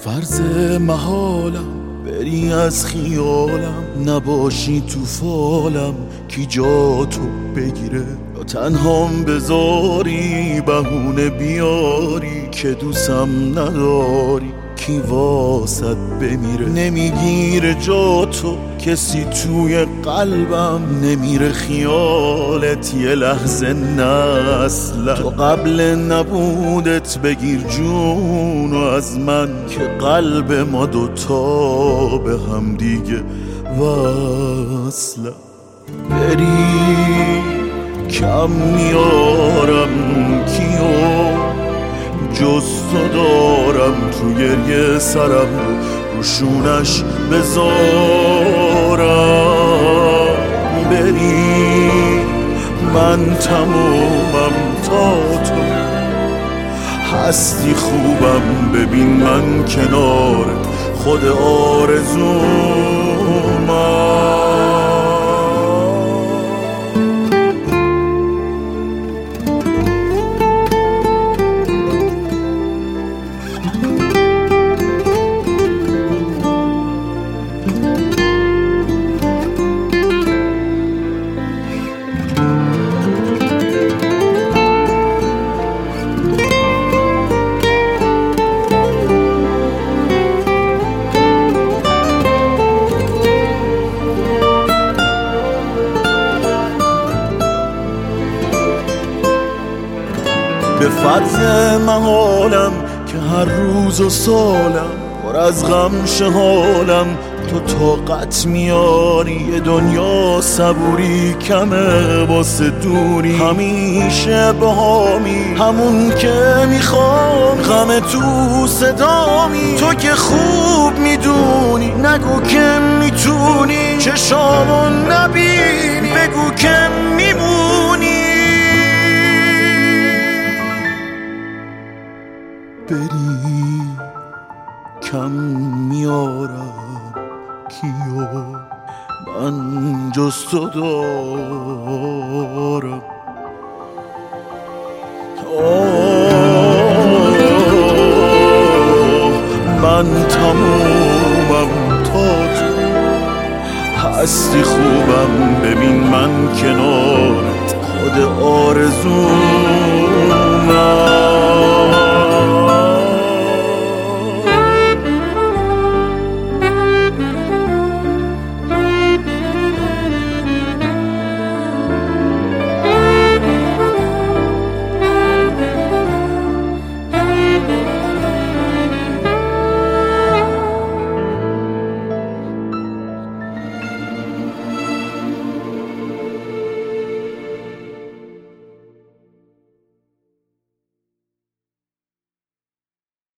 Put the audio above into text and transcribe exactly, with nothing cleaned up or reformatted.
فرض محالم بری از خیالم، نباشی تو فالم کی جا تو بگیره، یا تنهام بذاری بهونه بیاری که دوستم نداری کی واسد بمیره. نمیگیره جا تو کسی توی قلبم، نمیره خیالت یه لحظه نه اصلا. تو قبل نبودت بگیر جونو از من که قلب ما دوتا به هم دیگه وصله. بری کم میارم کیو جز تو دارم، تو گریه سرم رو روشونش بذارم. بری من تمومم تا تو هستی خوبم، ببین من کنار خود آرزومم. به فرض محالم که هر روز و سالم پر از غم شه حالم، تو طاقت میاری یه دنیا صبوری کمه واسه دوری. همیشه بهامی همون که میخوام، غم تو صدامی تو که خوب میدونی. نگو که میتونی چشامو نبینی، بگو که میمونی. بری کم میارم کیو من جز تو دارم. آه من تمومم تا تو هستی خوبم، ببین من کنارت خود آرزو